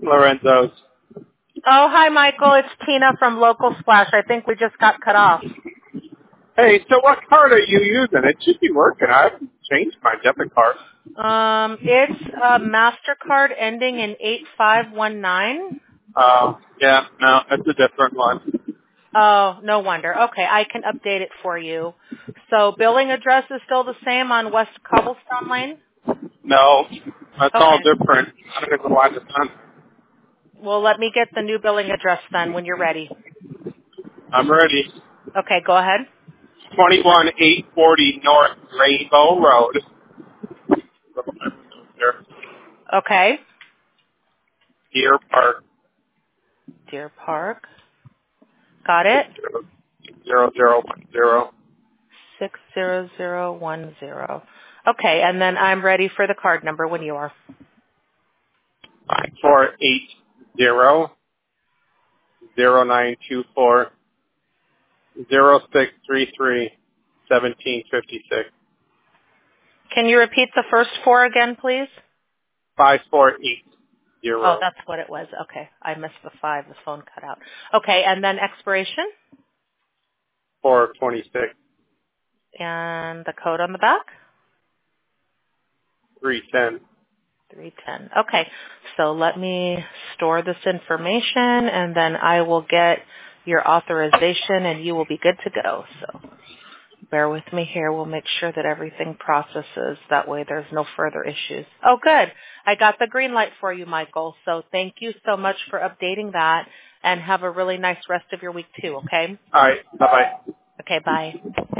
Lorenzo's. Oh, hi, Michael. It's Tina from Local Splash. I think we just got cut off. Hey, so what card are you using? It should be working. I haven't changed my debit card. It's a MasterCard ending in 8519. Yeah, no, that's a different one. Oh, no wonder. Okay, I can update it for you. So billing address is still the same on West Cobblestone Lane? No, that's all Okay. different. I don't know why it's done. Well, let me get the new billing address then when you're ready. I'm ready. Okay, go ahead. 21840 North Rainbow Road. Okay. Deer Park. Deer Park. Got it? 0010. 60010. Okay, and then I'm ready for the card number when you are. 5480 0924 0633 1756. Can you repeat the first four again, please? 5480 Oh, that's what it was. Okay, I missed the 5. The phone cut out. Okay, and then expiration 426 and the code on the back? 310. 310. Okay, so let me store this information, and then I will get your authorization, and you will be good to go. So bear with me here. We'll make sure that everything processes. That way there's no further issues. Oh, good. I got the green light for you, Michael. So thank you so much for updating that, and have a really nice rest of your week, too, okay? All right. Bye-bye. Okay, bye.